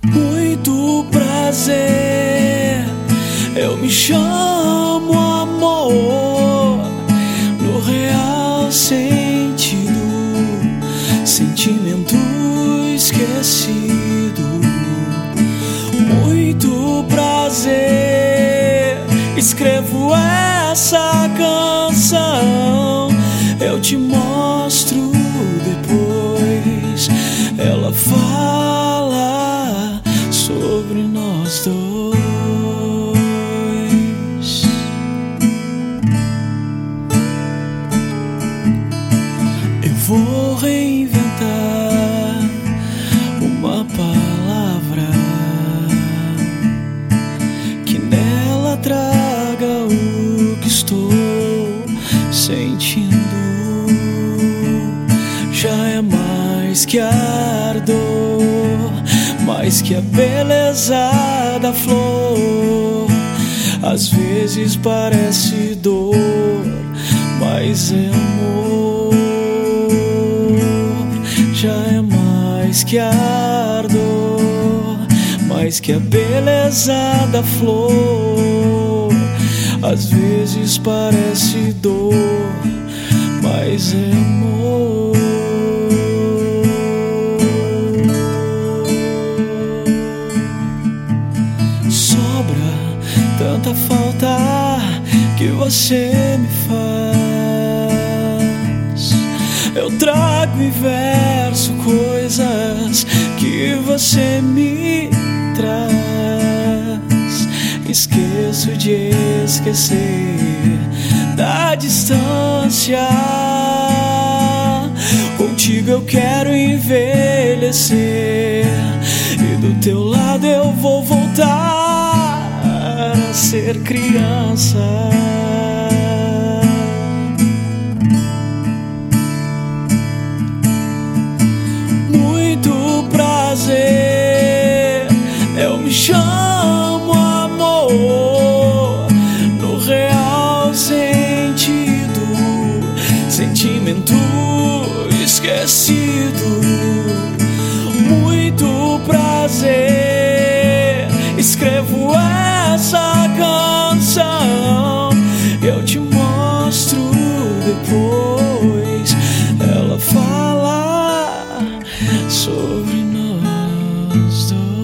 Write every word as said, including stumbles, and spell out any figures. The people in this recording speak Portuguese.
Muito prazer, eu me chamo amor, no real sentido, sentimento esquecido. Muito prazer, escrevo essa canção, eu te mostro depois. Ela fala sobre nós dois. Eu vou reinventar uma palavra que nela traga o que estou sentindo. Já é mais que ardor, mais que a beleza da flor. Às vezes parece dor, mas é amor. Já é mais que ardor, mais que a beleza da flor. Às vezes parece dor, mas é amor. Tanta falta que você me faz. Eu trago em verso coisas que você me traz. Esqueço de esquecer da distância. Contigo eu quero envelhecer, e do teu lado eu vou voltar a ser criança. Muito prazer, eu me chamo amor, no real sentido, sentimento esquecido. Muito prazer, escrevo essa canção, eu te mostro depois. Ela fala sobre nós dois.